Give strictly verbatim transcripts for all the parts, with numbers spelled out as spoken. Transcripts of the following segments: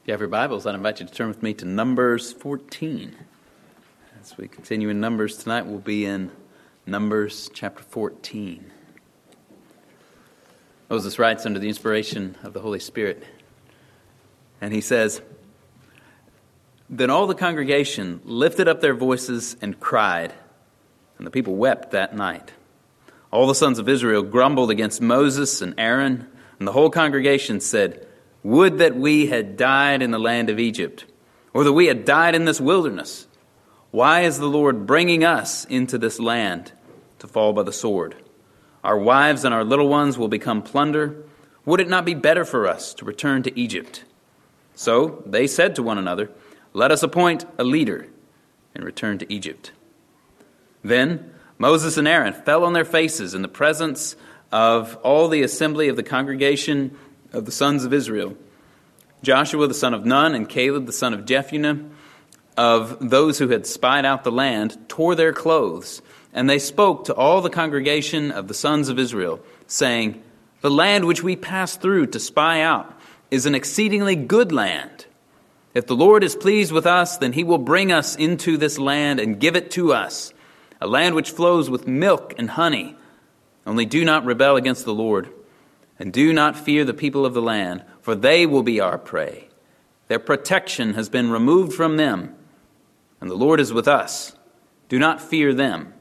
If you have your Bibles, I'd invite you to turn with me to Numbers fourteen. As we continue in Numbers tonight, we'll be in Numbers chapter fourteen. Moses writes under the inspiration of the Holy Spirit, and he says, "Then all the congregation lifted up their voices and cried, and the people wept that night. All the sons of Israel grumbled against Moses and Aaron, and the whole congregation said, 'Would that we had died in the land of Egypt, or that we had died in this wilderness. Why is the Lord bringing us into this land to fall by the sword? Our wives and our little ones will become plunder. Would it not be better for us to return to Egypt?' So they said to one another, 'Let us appoint a leader and return to Egypt.' Then Moses and Aaron fell on their faces in the presence of all the assembly of the congregation of the sons of Israel. Joshua the son of Nun and Caleb the son of Jephunneh, of those who had spied out the land, tore their clothes, and they spoke to all the congregation of the sons of Israel, saying, 'The land which we passed through to spy out is an exceedingly good land. If the Lord is pleased with us, then he will bring us into this land and give it to us, a land which flows with milk and honey. Only do not rebel against the Lord, and do not fear the people of the land, for they will be our prey. Their protection has been removed from them, and the Lord is with us. Do not fear them.'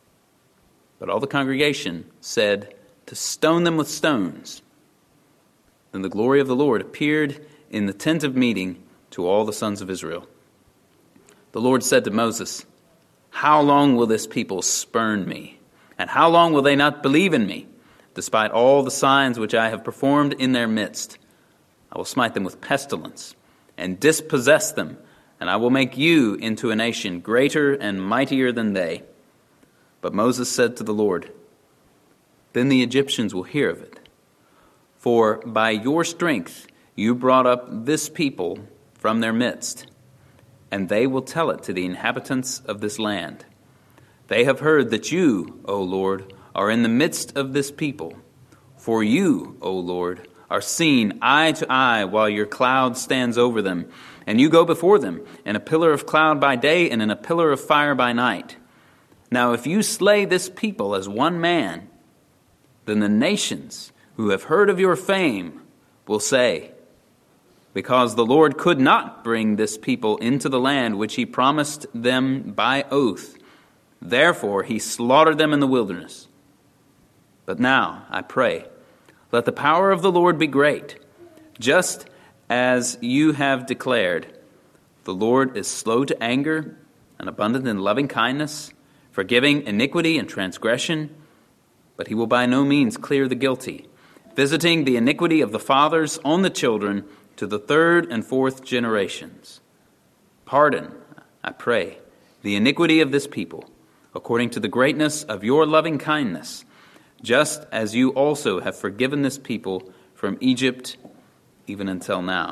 But all the congregation said to stone them with stones. Then the glory of the Lord appeared in the tent of meeting to all the sons of Israel. The Lord said to Moses, 'How long will this people spurn me? And how long will they not believe in me, despite all the signs which I have performed in their midst? I will smite them with pestilence and dispossess them, and I will make you into a nation greater and mightier than they.' But Moses said to the Lord, 'Then the Egyptians will hear of it. For by your strength you brought up this people from their midst, and they will tell it to the inhabitants of this land. They have heard that you, O Lord, are in the midst of this people. For you, O Lord, are seen eye to eye while your cloud stands over them, and you go before them in a pillar of cloud by day and in a pillar of fire by night. Now if you slay this people as one man, then the nations who have heard of your fame will say, because the Lord could not bring this people into the land which he promised them by oath, therefore he slaughtered them in the wilderness. But now, I pray, let the power of the Lord be great, just as you have declared. The Lord is slow to anger and abundant in loving kindness, forgiving iniquity and transgression, but he will by no means clear the guilty, visiting the iniquity of the fathers on the children to the third and fourth generations. Pardon, I pray, the iniquity of this people, according to the greatness of your loving kindness, just as you also have forgiven this people from Egypt even until now.'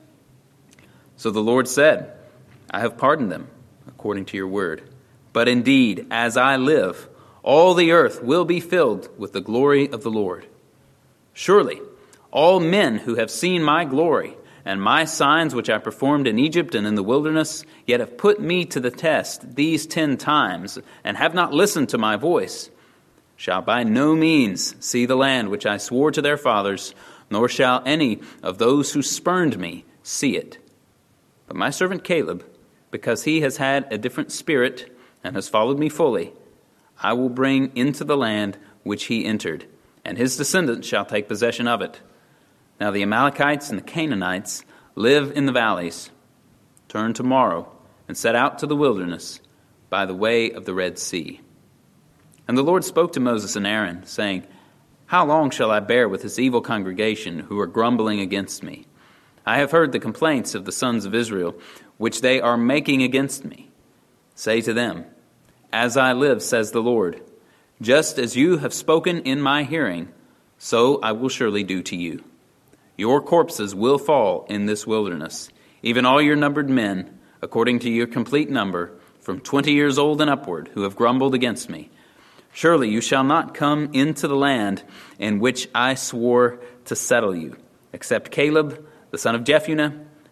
So the Lord said, 'I have pardoned them according to your word. But indeed, as I live, all the earth will be filled with the glory of the Lord. Surely all men who have seen my glory and my signs which I performed in Egypt and in the wilderness, yet have put me to the test these ten times, and have not listened to my voice, shall by no means see the land which I swore to their fathers, nor shall any of those who spurned me see it. But my servant Caleb, because he has had a different spirit and has followed me fully, I will bring into the land which he entered, and his descendants shall take possession of it. Now the Amalekites and the Canaanites live in the valleys. Turn tomorrow and set out to the wilderness by the way of the Red Sea.' And the Lord spoke to Moses and Aaron, saying, 'How long shall I bear with this evil congregation who are grumbling against me? I have heard the complaints of the sons of Israel, which they are making against me. Say to them, As I live, says the Lord, just as you have spoken in my hearing, so I will surely do to you. Your corpses will fall in this wilderness, even all your numbered men, according to your complete number, from twenty years old and upward, who have grumbled against me. Surely you shall not come into the land in which I swore to settle you, except Caleb, the son of Jephunneh,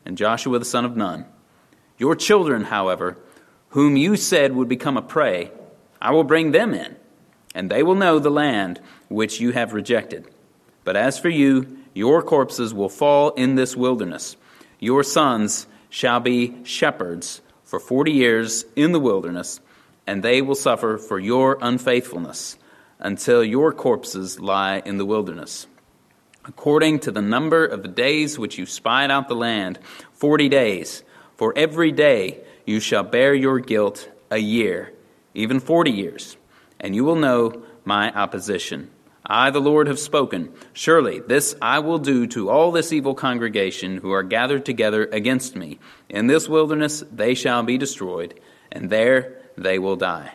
and Joshua the son of Nun. Your children, however, whom you said would become a prey, I will bring them in, and they will know the land which you have rejected. But as for you, your corpses will fall in this wilderness. Your sons shall be shepherds for forty years in the wilderness, and they will suffer for your unfaithfulness until your corpses lie in the wilderness. According to the number of the days which you spied out the land, forty days, for every day you shall bear your guilt a year, even forty years, and you will know my opposition. I, the Lord, have spoken. Surely this I will do to all this evil congregation who are gathered together against me. In this wilderness they shall be destroyed, and there they will die.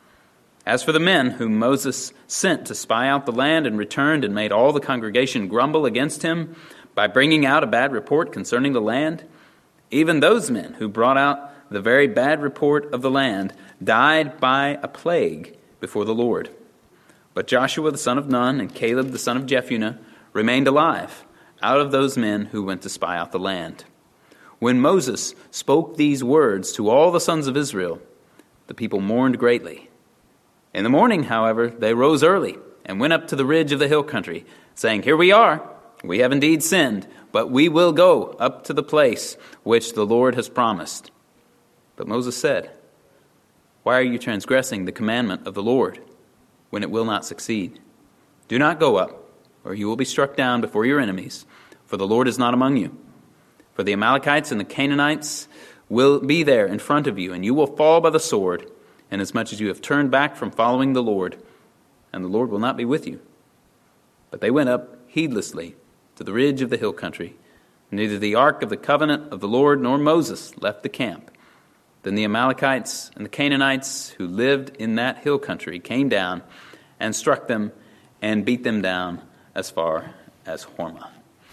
As for the men whom Moses sent to spy out the land and returned and made all the congregation grumble against him by bringing out a bad report concerning the land, even those men who brought out the very bad report of the land died by a plague before the Lord. But Joshua the son of Nun and Caleb the son of Jephunneh remained alive out of those men who went to spy out the land. When Moses spoke these words to all the sons of Israel, the people mourned greatly. In the morning, however, they rose early and went up to the ridge of the hill country, saying, Here we are, we have indeed sinned, but we will go up to the place which the Lord has promised. But Moses said, Why are you transgressing the commandment of the Lord, when it will not succeed? Do not go up, or you will be struck down before your enemies, for the Lord is not among you. For the Amalekites and the Canaanites will be there in front of you, and you will fall by the sword, inasmuch as you have turned back from following the Lord, and the Lord will not be with you. But they went up heedlessly to the ridge of the hill country. Neither the ark of the covenant of the Lord nor Moses left the camp. Then the Amalekites and the Canaanites who lived in that hill country came down and struck them and beat them down as far as Hormah.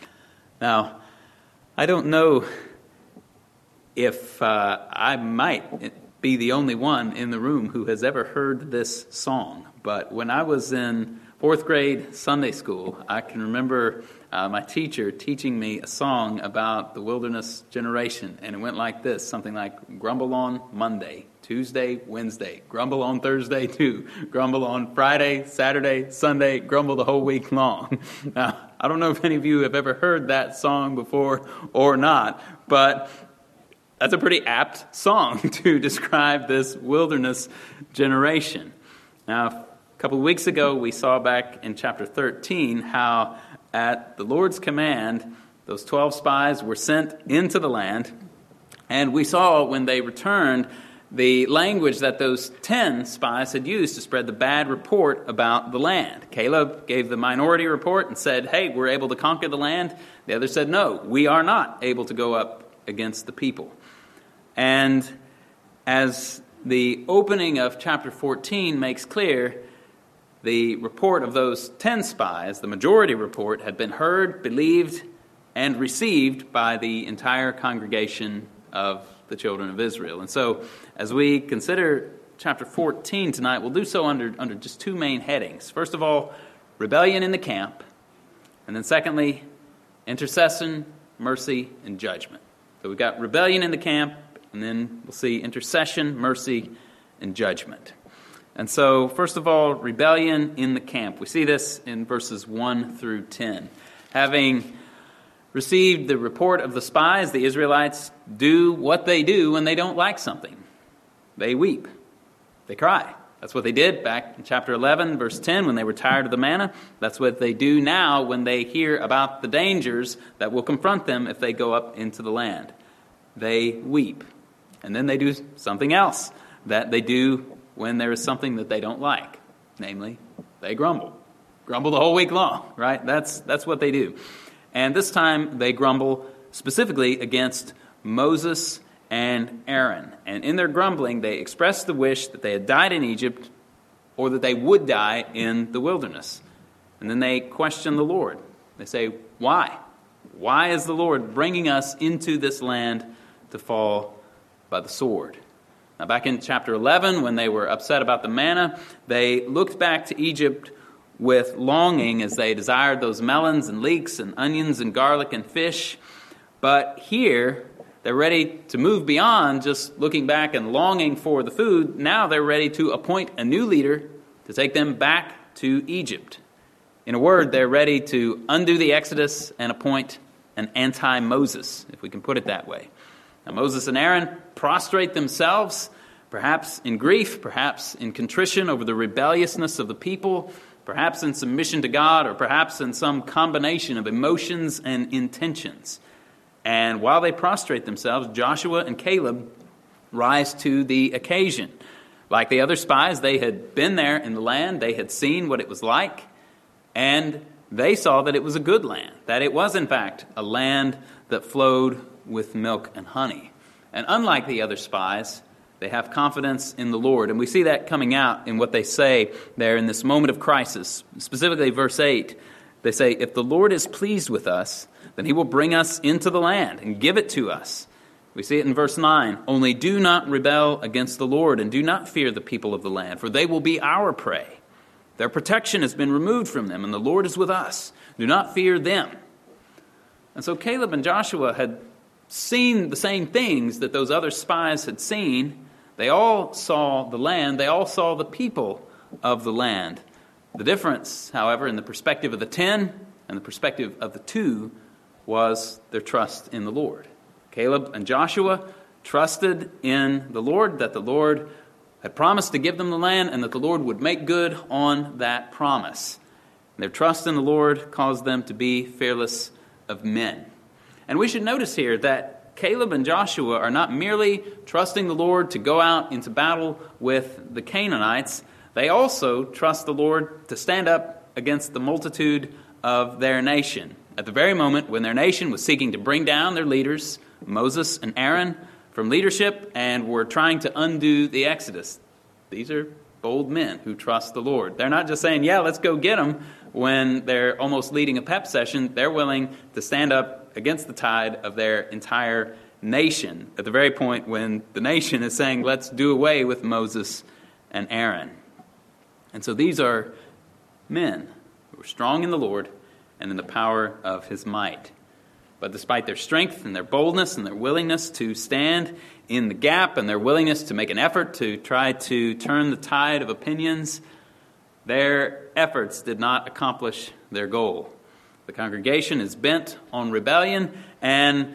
Now, I don't know if uh, I might be the only one in the room who has ever heard this song, but when I was in fourth grade Sunday school, I can remember uh, my teacher teaching me a song about the wilderness generation, and it went like this, something like, grumble on Monday, Tuesday, Wednesday, grumble on Thursday too, grumble on Friday, Saturday, Sunday, grumble the whole week long. Now, I don't know if any of you have ever heard that song before or not, but that's a pretty apt song to describe this wilderness generation. Now, a couple of weeks ago, we saw back in chapter thirteen how at the Lord's command, those twelve spies were sent into the land, and we saw when they returned the language that those ten spies had used to spread the bad report about the land. Caleb gave the minority report and said, hey, we're able to conquer the land. The other said, no, we are not able to go up against the people. And as the opening of chapter fourteen makes clear, the report of those ten spies, the majority report, had been heard, believed, and received by the entire congregation of the children of Israel. And so, as we consider chapter fourteen tonight, we'll do so under, under just two main headings. First of all, rebellion in the camp. And then secondly, intercession, mercy, and judgment. So we've got rebellion in the camp, and then we'll see intercession, mercy, and judgment. And so, first of all, rebellion in the camp. We see this in verses one through ten. Having received the report of the spies, the Israelites do what they do when they don't like something. They weep. They cry. That's what they did back in chapter eleven, verse ten, when they were tired of the manna. That's what they do now when they hear about the dangers that will confront them if they go up into the land. They weep. And then they do something else that they do when there is something that they don't like. Namely, they grumble. Grumble the whole week long, right? That's that's what they do. And this time they grumble specifically against Moses and Aaron. And in their grumbling, they express the wish that they had died in Egypt or that they would die in the wilderness. And then they question the Lord. They say, why? Why is the Lord bringing us into this land to fall by the sword? Now, back in chapter eleven, when they were upset about the manna, they looked back to Egypt with longing as they desired those melons and leeks and onions and garlic and fish. But here, they're ready to move beyond just looking back and longing for the food. Now they're ready to appoint a new leader to take them back to Egypt. In a word, they're ready to undo the Exodus and appoint an anti-Moses, if we can put it that way. Now, Moses and Aaron prostrate themselves, perhaps in grief, perhaps in contrition over the rebelliousness of the people, perhaps in submission to God, or perhaps in some combination of emotions and intentions. And while they prostrate themselves, Joshua and Caleb rise to the occasion. Like the other spies, they had been there in the land, they had seen what it was like, and they saw that it was a good land, that it was in fact a land that flowed with milk and honey. And unlike the other spies, they have confidence in the Lord. And we see that coming out in what they say there in this moment of crisis. Specifically, verse eight, they say, "If the Lord is pleased with us, then he will bring us into the land and give it to us." We see it in verse nine, "Only do not rebel against the Lord and do not fear the people of the land, for they will be our prey. Their protection has been removed from them, and the Lord is with us. Do not fear them." And so Caleb and Joshua had seen the same things that those other spies had seen. They all saw the land. They all saw the people of the land. The difference, however, in the perspective of the ten and the perspective of the two was their trust in the Lord. Caleb and Joshua trusted in the Lord, that the Lord had promised to give them the land and that the Lord would make good on that promise. Their trust in the Lord caused them to be fearless of men. And we should notice here that Caleb and Joshua are not merely trusting the Lord to go out into battle with the Canaanites. They also trust the Lord to stand up against the multitude of their nation. At the very moment when their nation was seeking to bring down their leaders, Moses and Aaron, from leadership and were trying to undo the Exodus. These are bold men who trust the Lord. They're not just saying, yeah, let's go get them when they're almost leading a pep session. They're willing to stand up against the tide of their entire nation at the very point when the nation is saying, let's do away with Moses and Aaron. And so these are men who are strong in the Lord and in the power of his might. But despite their strength and their boldness and their willingness to stand in the gap and their willingness to make an effort to try to turn the tide of opinions, their efforts did not accomplish their goal. The congregation is bent on rebellion, and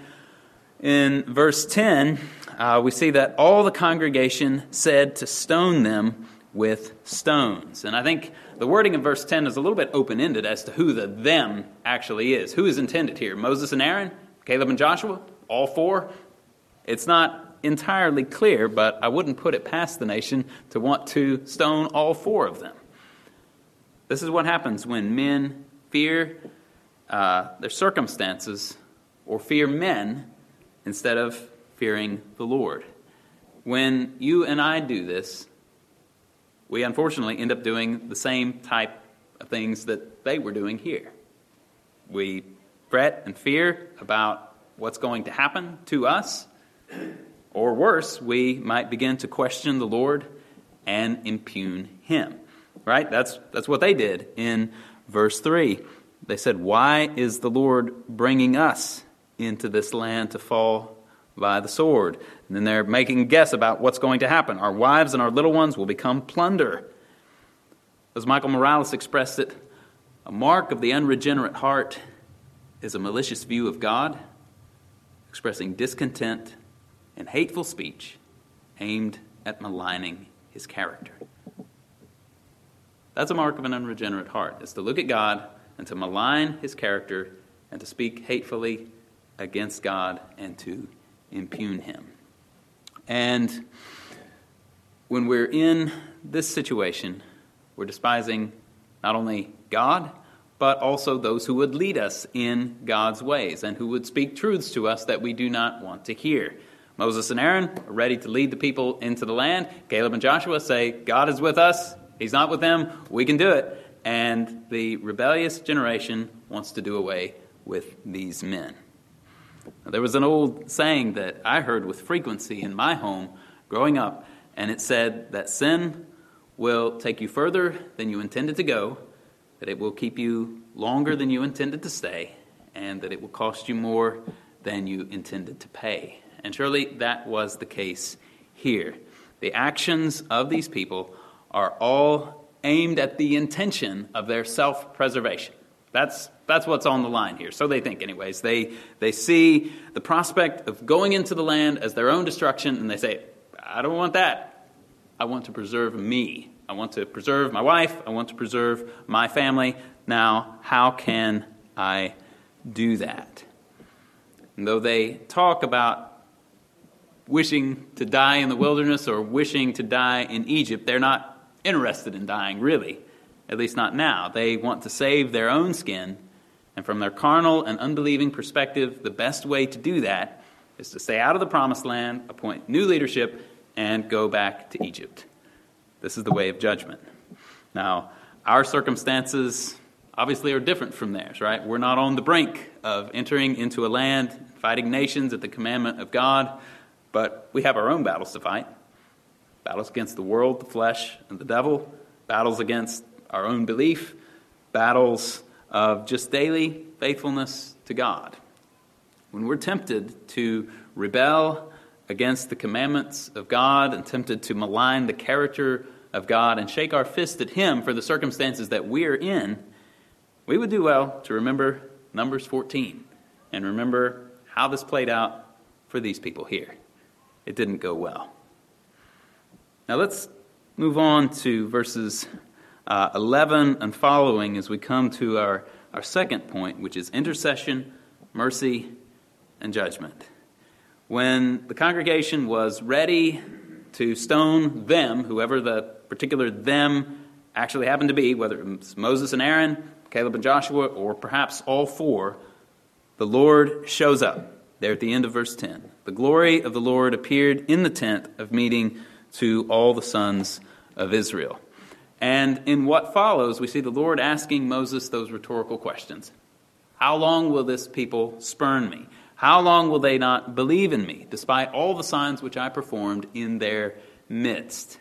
in verse ten, uh, we see that all the congregation said to stone them with stones. And I think the wording in verse ten is a little bit open-ended as to who the them actually is. Who is intended here? Moses and Aaron? Caleb and Joshua? All four? It's not entirely clear, but I wouldn't put it past the nation to want to stone all four of them. This is what happens when men fear uh, their circumstances or fear men instead of fearing the Lord. When you and I do this, we unfortunately end up doing the same type of things that they were doing here. We fret and fear about what's going to happen to us, or worse, we might begin to question the Lord and impugn him. Right? That's that's what they did in verse three. They said, "Why is the Lord bringing us into this land to fall by the sword?" And then they're making a guess about what's going to happen. Our wives and our little ones will become plunder. As Michael Morales expressed it, a mark of the unregenerate heart is a malicious view of God, expressing discontent and hateful speech aimed at maligning his character. That's a mark of an unregenerate heart, is to look at God and to malign his character and to speak hatefully against God and to impugn him. And when we're in this situation, we're despising not only God, but also those who would lead us in God's ways and who would speak truths to us that we do not want to hear. Moses and Aaron are ready to lead the people into the land. Caleb and Joshua say, God is with us. He's not with them. We can do it. And the rebellious generation wants to do away with these men. Now, there was an old saying that I heard with frequency in my home growing up, and it said that sin will take you further than you intended to go, that it will keep you longer than you intended to stay, and that it will cost you more than you intended to pay. And surely that was the case here. The actions of these people are all aimed at the intention of their self-preservation. That's that's what's on the line here. So they think anyways. They they see the prospect of going into the land as their own destruction, and they say, I don't want that. I want to preserve me. I want to preserve my wife. I want to preserve my family. Now, how can I do that? And though they talk about wishing to die in the wilderness or wishing to die in Egypt, they're not interested in dying, really. At least not now. They want to save their own skin. And from their carnal and unbelieving perspective, the best way to do that is to stay out of the promised land, appoint new leadership, and go back to Egypt. This is the way of judgment. Now, our circumstances obviously are different from theirs, right? We're not on the brink of entering into a land, fighting nations at the commandment of God, but we have our own battles to fight. Battles against the world, the flesh, and the devil. Battles against our own belief. Battles of just daily faithfulness to God. When we're tempted to rebel against the commandments of God and tempted to malign the character of God and shake our fist at Him for the circumstances that we're in, we would do well to remember Numbers fourteen and remember how this played out for these people here. It didn't go well. Now let's move on to verses uh, eleven and following as we come to our, our second point, which is intercession, mercy, and judgment. When the congregation was ready to stone them, whoever the particular them actually happened to be, whether it was Moses and Aaron, Caleb and Joshua, or perhaps all four, the Lord shows up there at the end of verse ten. The glory of the Lord appeared in the tent of meeting to all the sons of Israel. And in what follows, we see the Lord asking Moses those rhetorical questions. How long will this people spurn me? How long will they not believe in me, despite all the signs which I performed in their midst?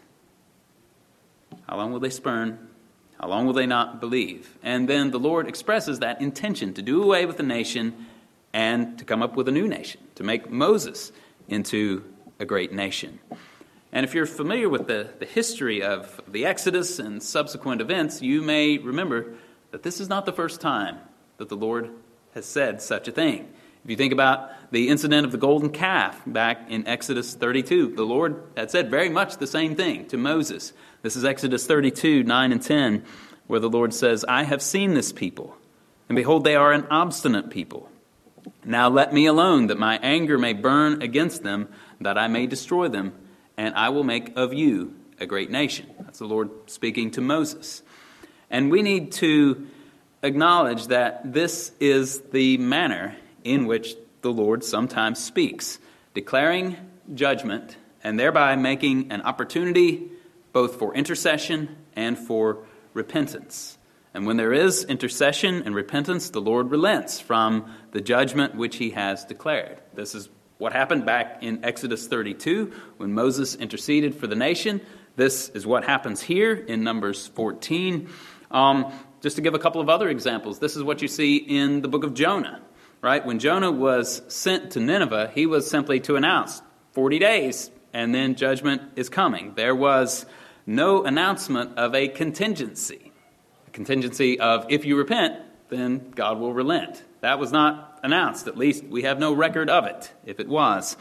How long will they spurn? How long will they not believe? And then the Lord expresses that intention to do away with the nation and to come up with a new nation, to make Moses into a great nation. And if you're familiar with the, the history of the Exodus and subsequent events, you may remember that this is not the first time that the Lord has said such a thing. If you think about the incident of the golden calf back in Exodus thirty-two, the Lord had said very much the same thing to Moses. This is Exodus thirty-two, nine and ten, where the Lord says, I have seen this people, and behold, they are an obstinate people. Now let me alone, that my anger may burn against them, that I may destroy them, and I will make of you a great nation. That's the Lord speaking to Moses. And we need to acknowledge that this is the manner in which the Lord sometimes speaks, declaring judgment and thereby making an opportunity both for intercession and for repentance. And when there is intercession and repentance, the Lord relents from the judgment which He has declared. This is what happened back in Exodus thirty-two when Moses interceded for the nation. This is what happens here in Numbers fourteen. Um, just to give a couple of other examples, this is what you see in the book of Jonah. Right? When Jonah was sent to Nineveh, he was simply to announce forty days, and then judgment is coming. There was no announcement of a contingency. A contingency of, if you repent, then God will relent. That was not announced. At least we have no record of it, if it was.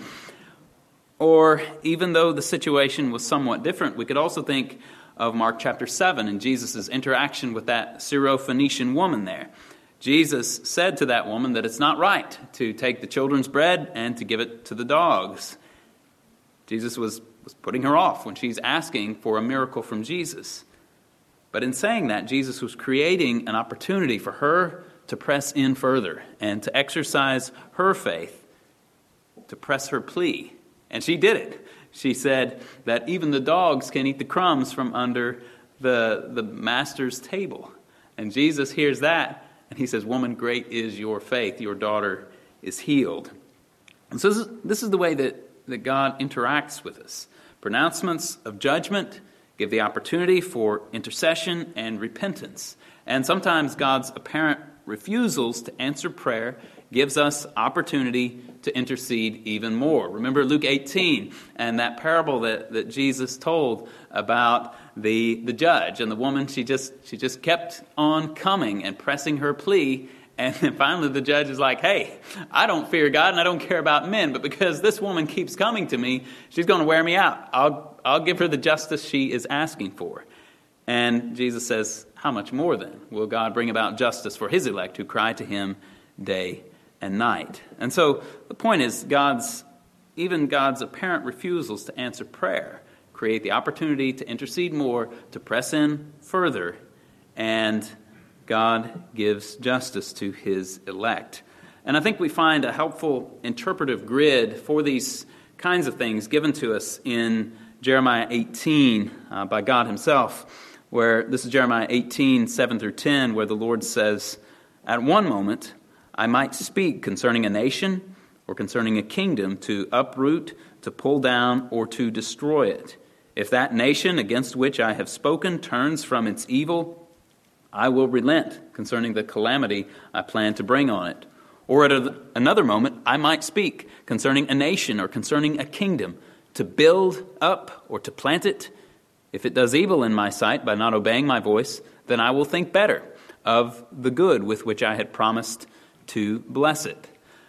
Or even though the situation was somewhat different, we could also think of Mark chapter seven and Jesus' interaction with that Syrophoenician woman there. Jesus said to that woman that it's not right to take the children's bread and to give it to the dogs. Jesus was, was putting her off when she's asking for a miracle from Jesus. But in saying that, Jesus was creating an opportunity for her to press in further and to exercise her faith, to press her plea. And she did it. She said that even the dogs can eat the crumbs from under the, the master's table. And Jesus hears that. And He says, woman, great is your faith. Your daughter is healed. And so this is, this is the way that, that God interacts with us. Pronouncements of judgment give the opportunity for intercession and repentance. And sometimes God's apparent refusals to answer prayer gives us opportunity to intercede even more. Remember Luke eighteen and that parable that, that Jesus told about the, the judge and the woman. She just she just kept on coming and pressing her plea. And then finally the judge is like, hey, I don't fear God and I don't care about men, but because this woman keeps coming to me, she's going to wear me out. I'll I'll give her the justice she is asking for. And Jesus says, how much more then will God bring about justice for his elect who cry to him day and night? And so the point is, God's even God's apparent refusals to answer prayer create the opportunity to intercede more, to press in further, and God gives justice to his elect. And I think we find a helpful interpretive grid for these kinds of things given to us in Jeremiah eighteen uh, by God himself, where this is Jeremiah eighteen, seven through ten, where the Lord says, at one moment I might speak concerning a nation or concerning a kingdom to uproot, to pull down, or to destroy it. If that nation against which I have spoken turns from its evil, I will relent concerning the calamity I plan to bring on it. Or at a, another moment, I might speak concerning a nation or concerning a kingdom to build up or to plant it. If it does evil in my sight by not obeying my voice, then I will think better of the good with which I had promised to bless it.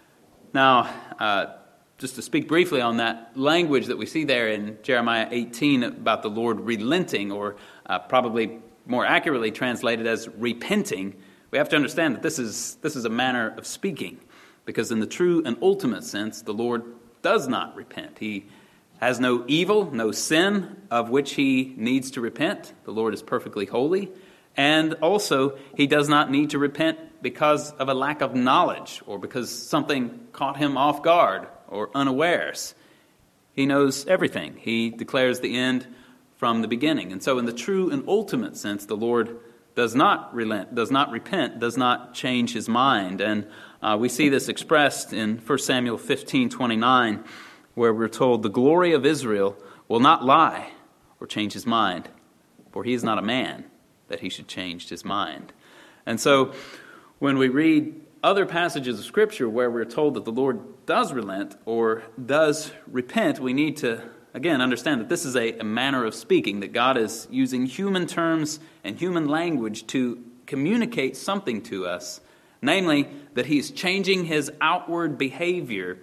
Now, uh, just to speak briefly on that language that we see there in Jeremiah eighteen about the Lord relenting, or uh, probably more accurately translated as repenting, we have to understand that this is this is a manner of speaking, because in the true and ultimate sense, the Lord does not repent. He has no evil, no sin of which he needs to repent. The Lord is perfectly holy. And also, he does not need to repent because of a lack of knowledge or because something caught him off guard or unawares. He knows everything. He declares the end from the beginning. And so in the true and ultimate sense, the Lord does not relent, does not repent, does not change his mind. And uh, we see this expressed in First Samuel fifteen twenty-nine, where we're told, the glory of Israel will not lie or change his mind, for he is not a man that he should change his mind. And so when we read other passages of Scripture where we're told that the Lord does relent or does repent, we need to, again, understand that this is a, a manner of speaking, that God is using human terms and human language to communicate something to us, namely that he's changing his outward behavior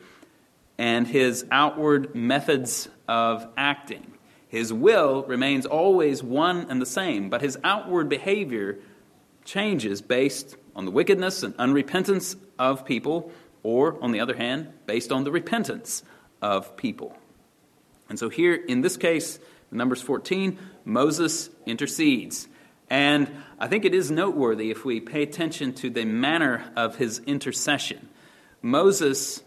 and his outward methods of acting. His will remains always one and the same, but his outward behavior changes based on the wickedness and unrepentance of people, or, on the other hand, based on the repentance of people. And so here, in this case, in Numbers fourteen, Moses intercedes. And I think it is noteworthy if we pay attention to the manner of his intercession. Moses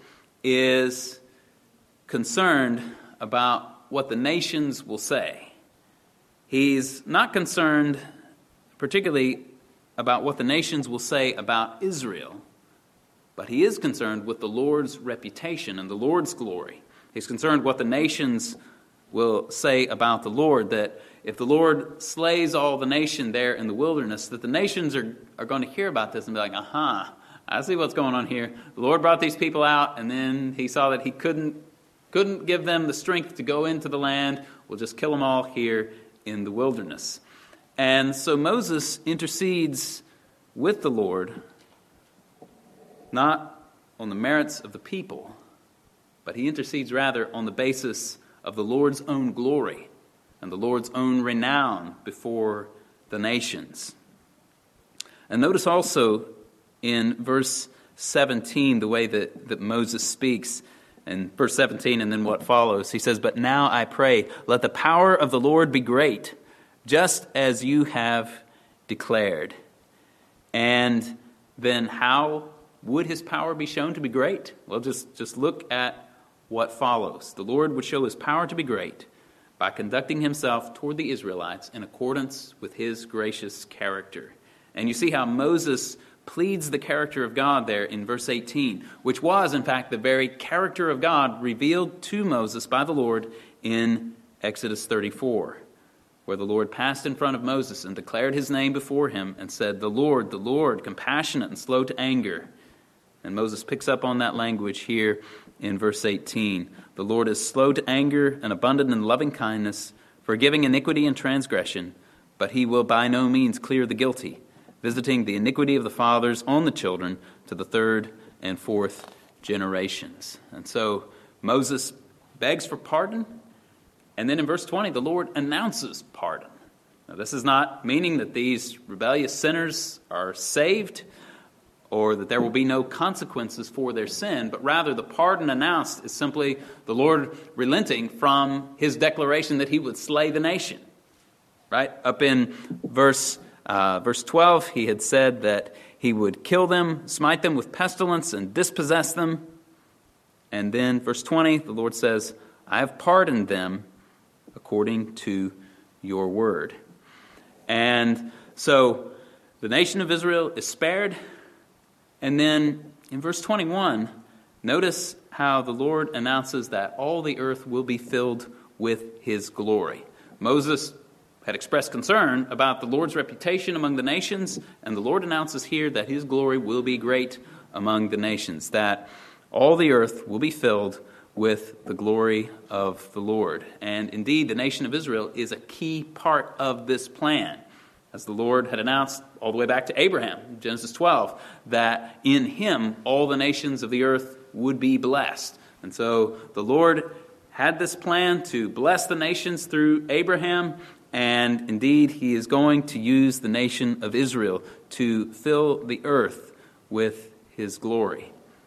is concerned about what the nations will say. He's not concerned particularly about what the nations will say about Israel, but he is concerned with the Lord's reputation and the Lord's glory. He's concerned what the nations will say about the Lord, that if the Lord slays all the nation there in the wilderness, that the nations are, are going to hear about this and be like, aha, I see what's going on here. The Lord brought these people out, and then he saw that he couldn't couldn't give them the strength to go into the land. We'll just kill them all here in the wilderness. And so Moses intercedes with the Lord, not on the merits of the people, but he intercedes rather on the basis of the Lord's own glory and the Lord's own renown before the nations. And notice also in verse seventeen the way that, that Moses speaks. In verse seventeen and then what follows, he says, but now I pray, let the power of the Lord be great, just as you have declared. And then how would his power be shown to be great? Well, just, just look at what follows. The Lord would show his power to be great by conducting himself toward the Israelites in accordance with his gracious character. And you see how Moses pleads the character of God there in verse eighteen, which was, in fact, the very character of God revealed to Moses by the Lord in Exodus thirty-four, where the Lord passed in front of Moses and declared his name before him and said, the Lord, the Lord, compassionate and slow to anger, And Moses picks up on that language here in verse eighteen. The Lord is slow to anger and abundant in loving kindness, forgiving iniquity and transgression, but he will by no means clear the guilty, visiting the iniquity of the fathers on the children to the third and fourth generations. And so Moses begs for pardon, and then in verse twenty, the Lord announces pardon. Now, this is not meaning that these rebellious sinners are saved or that there will be no consequences for their sin, but rather the pardon announced is simply the Lord relenting from his declaration that he would slay the nation. Right? Up in verse uh, verse twelve, he had said that he would kill them, smite them with pestilence, and dispossess them. And then verse twenty, the Lord says, I have pardoned them according to your word. And so the nation of Israel is spared. And then in verse twenty-one, notice how the Lord announces that all the earth will be filled with his glory. Moses had expressed concern about the Lord's reputation among the nations, and the Lord announces here that his glory will be great among the nations, that all the earth will be filled with the glory of the Lord. And indeed, the nation of Israel is a key part of this plan. As the Lord had announced all the way back to Abraham, Genesis twelve, that in him all the nations of the earth would be blessed. And so the Lord had this plan to bless the nations through Abraham, and indeed he is going to use the nation of Israel to fill the earth with his glory.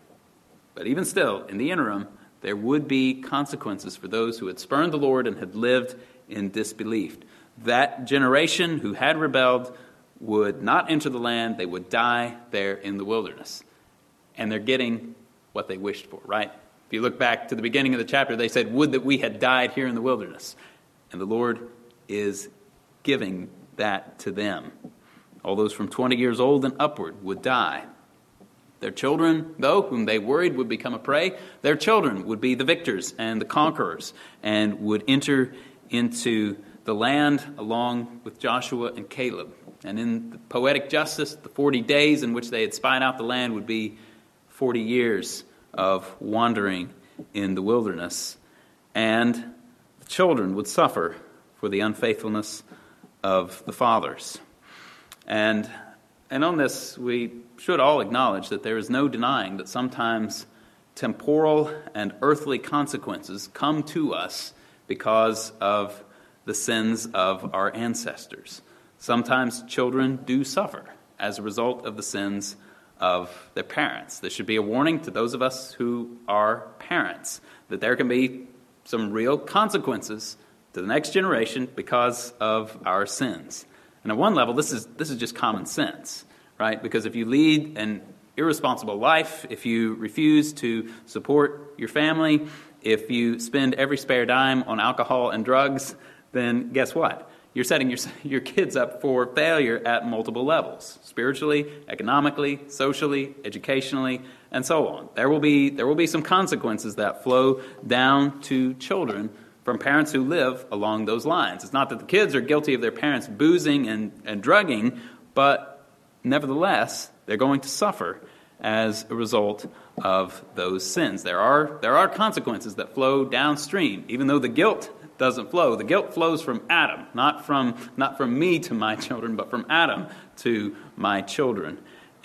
But even still, in the interim, there would be consequences for those who had spurned the Lord and had lived in disbelief. That generation who had rebelled would not enter the land. They would die there in the wilderness. And they're getting what they wished for, right? If you look back to the beginning of the chapter, they said, would that we had died here in the wilderness. And the Lord is giving that to them. All those from twenty years old and upward would die. Their children, though, whom they worried would become a prey, their children would be the victors and the conquerors and would enter into the land along with Joshua and Caleb. And in the poetic justice, the forty days in which they had spied out the land would be forty years of wandering in the wilderness. And the children would suffer for the unfaithfulness of the fathers. And, and on this, we should all acknowledge that there is no denying that sometimes temporal and earthly consequences come to us because of the sins of our ancestors. Sometimes children do suffer as a result of the sins of their parents. This should be a warning to those of us who are parents, that there can be some real consequences to the next generation because of our sins. And at one level, this is this is just common sense, right? Because if you lead an irresponsible life, if you refuse to support your family, if you spend every spare dime on alcohol and drugs, then guess what? You're setting your, your kids up for failure at multiple levels, spiritually, economically, socially, educationally, and so on. There will be there will be some consequences that flow down to children from parents who live along those lines. It's not that the kids are guilty of their parents boozing and, and drugging, but nevertheless, they're going to suffer as a result of those sins. There are there are consequences that flow downstream, even though the guilt doesn't flow. The guilt flows from Adam, not from not from me to my children, but from Adam to my children.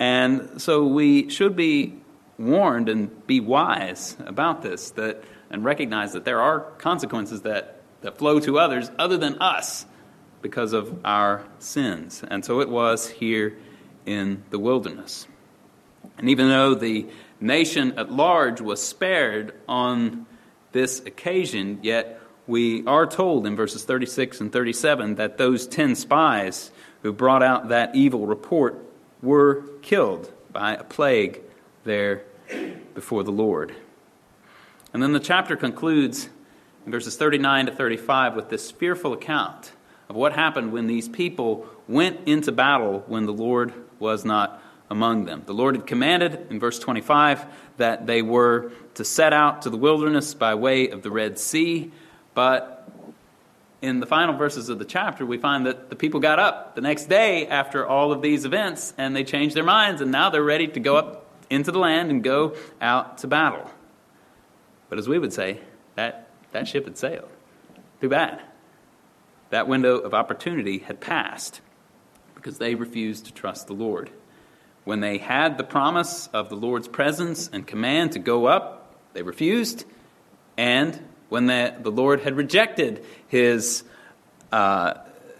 And so we should be warned and be wise about this, that and recognize that there are consequences that, that flow to others other than us because of our sins. And so it was here in the wilderness. And even though the nation at large was spared on this occasion, yet we are told in verses thirty-six and thirty-seven that those ten spies who brought out that evil report were killed by a plague there before the Lord. And then the chapter concludes in verses thirty-nine to thirty-five with this fearful account of what happened when these people went into battle when the Lord was not among them. The Lord had commanded in verse twenty-five that they were to set out to the wilderness by way of the Red Sea, but in the final verses of the chapter, we find that the people got up the next day after all of these events, and they changed their minds, and now they're ready to go up into the land and go out to battle. But as we would say, that, that ship had sailed. Too bad. That window of opportunity had passed because they refused to trust the Lord. When they had the promise of the Lord's presence and command to go up, they refused. And when the, the Lord had rejected his uh,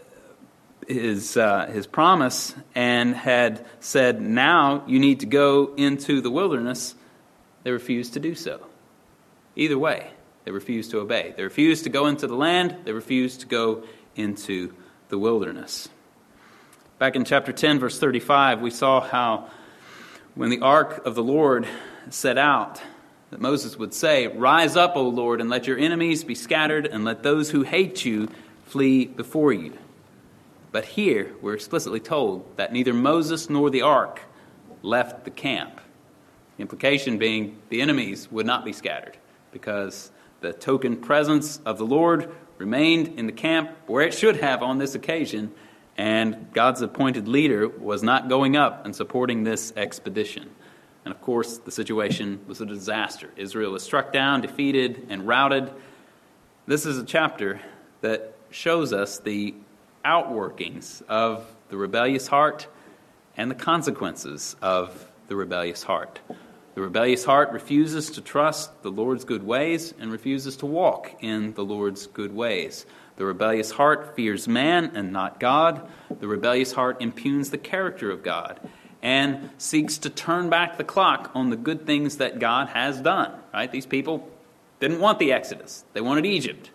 his uh, his promise and had said, now you need to go into the wilderness, they refused to do so. Either way, they refused to obey. They refused to go into the land. They refused to go into the wilderness. Back in chapter ten, verse thirty-five, we saw how when the ark of the Lord set out, that Moses would say, rise up, O Lord, and let your enemies be scattered, and let those who hate you flee before you. But here, we're explicitly told that neither Moses nor the ark left the camp. The implication being the enemies would not be scattered because the token presence of the Lord remained in the camp where it should have on this occasion, and God's appointed leader was not going up and supporting this expedition. And of course, the situation was a disaster. Israel was struck down, defeated, and routed. This is a chapter that shows us the outworkings of the rebellious heart and the consequences of the rebellious heart. The rebellious heart refuses to trust the Lord's good ways and refuses to walk in the Lord's good ways. The rebellious heart fears man and not God. The rebellious heart impugns the character of God and seeks to turn back the clock on the good things that God has done. Right? These people didn't want the Exodus. They wanted Egypt.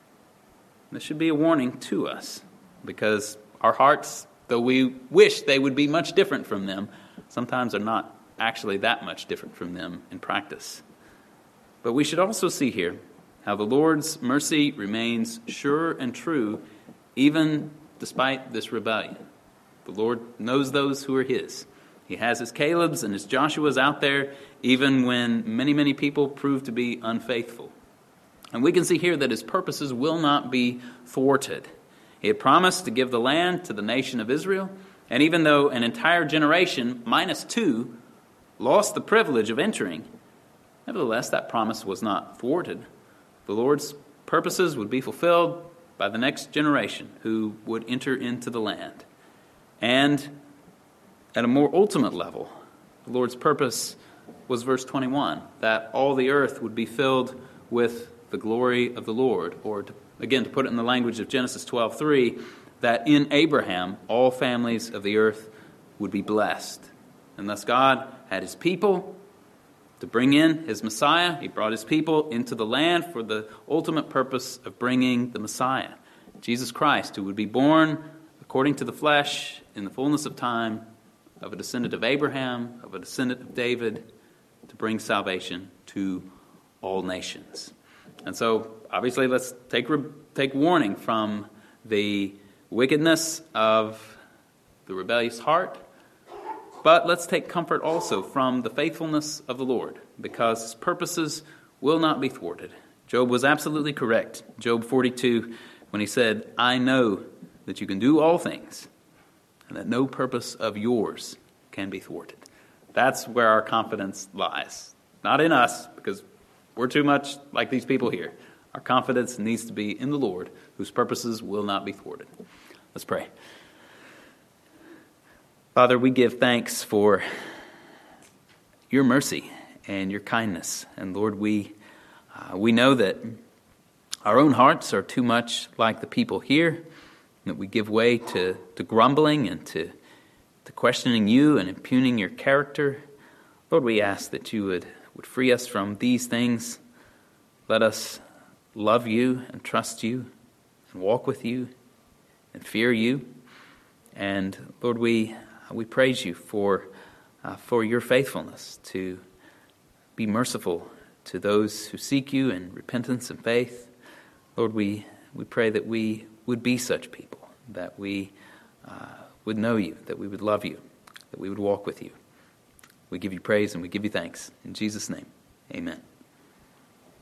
This should be a warning to us because our hearts, though we wish they would be much different from them, sometimes are not actually that much different from them in practice. But we should also see here how the Lord's mercy remains sure and true even despite this rebellion. The Lord knows those who are his. He has his Caleb's and his Joshua's out there even when many, many people prove to be unfaithful. And we can see here that his purposes will not be thwarted. He had promised to give the land to the nation of Israel, and even though an entire generation, minus two, lost the privilege of entering, nevertheless, that promise was not thwarted. The Lord's purposes would be fulfilled by the next generation who would enter into the land. And at a more ultimate level, the Lord's purpose was verse twenty-one, that all the earth would be filled with the glory of the Lord. Or, to, again, to put it in the language of Genesis twelve three, that in Abraham all families of the earth would be blessed. And thus God had his people to bring in his Messiah. He brought his people into the land for the ultimate purpose of bringing the Messiah, Jesus Christ, who would be born according to the flesh in the fullness of time, of a descendant of Abraham, of a descendant of David, to bring salvation to all nations. And so, obviously, let's take take warning from the wickedness of the rebellious heart. But let's take comfort also from the faithfulness of the Lord, because his purposes will not be thwarted. Job was absolutely correct. Job forty-two, when he said, I know that you can do all things, and that no purpose of yours can be thwarted. That's where our confidence lies. Not in us, because we're too much like these people here. Our confidence needs to be in the Lord, whose purposes will not be thwarted. Let's pray. Father, we give thanks for your mercy and your kindness. And Lord, we uh, we know that our own hearts are too much like the people here, that we give way to, to grumbling and to, to questioning you and impugning your character. Lord, we ask that you would, would free us from these things. Let us love you and trust you and walk with you and fear you. And Lord, we we praise you for uh, for your faithfulness to be merciful to those who seek you in repentance and faith. Lord, we, we pray that we would be such people, that we uh, would know you, that we would love you, that we would walk with you. We give you praise and we give you thanks. In Jesus' name, amen.